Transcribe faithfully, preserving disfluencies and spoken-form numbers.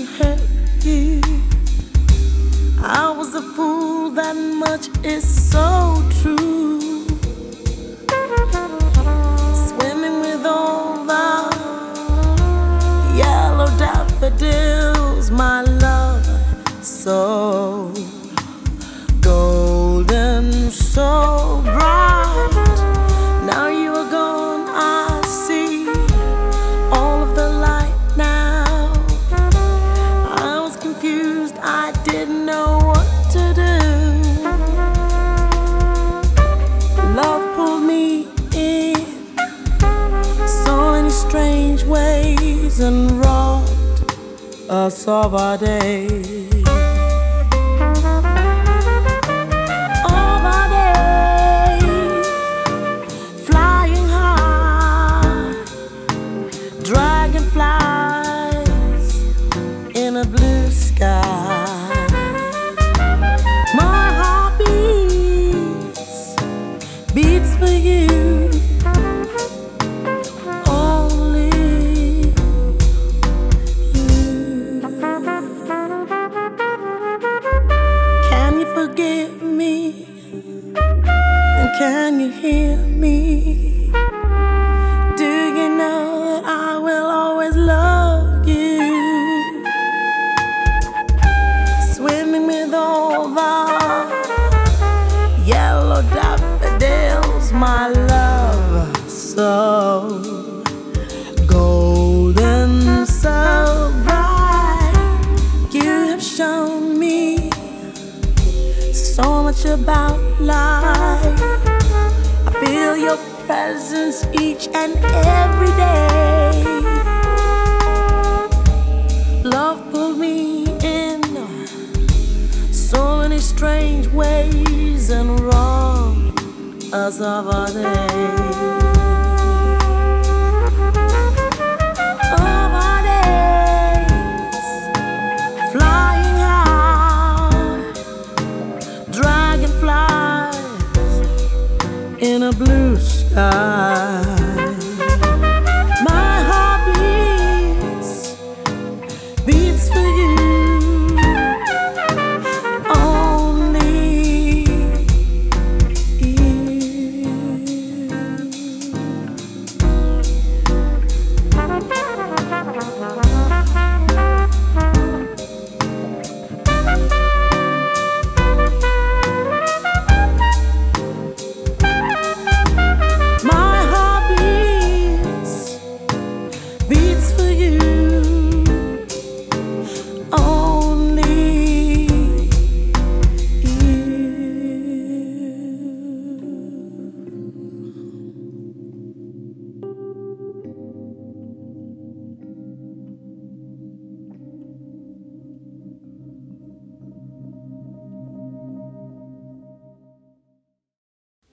and hurt you. I was a fool, that much is so true. Swimming with all the yellow daffodils, my love, so golden, so bright. Now you are gone, I see all of the light now. I was confused, I didn't know what to do. Love pulled me in so many strange ways and robbed us of our day. Dragonflies in a blue sky. My heart beats, beats for you. Only you. Can you forgive me? And can you hear me? Do you know that I will always love you? Swimming with all the yellow daffodils, my love, so golden, so bright. You have shown me so much about life. I feel your presence each and every day. Love pulled me in so many strange ways and wrong us of our day.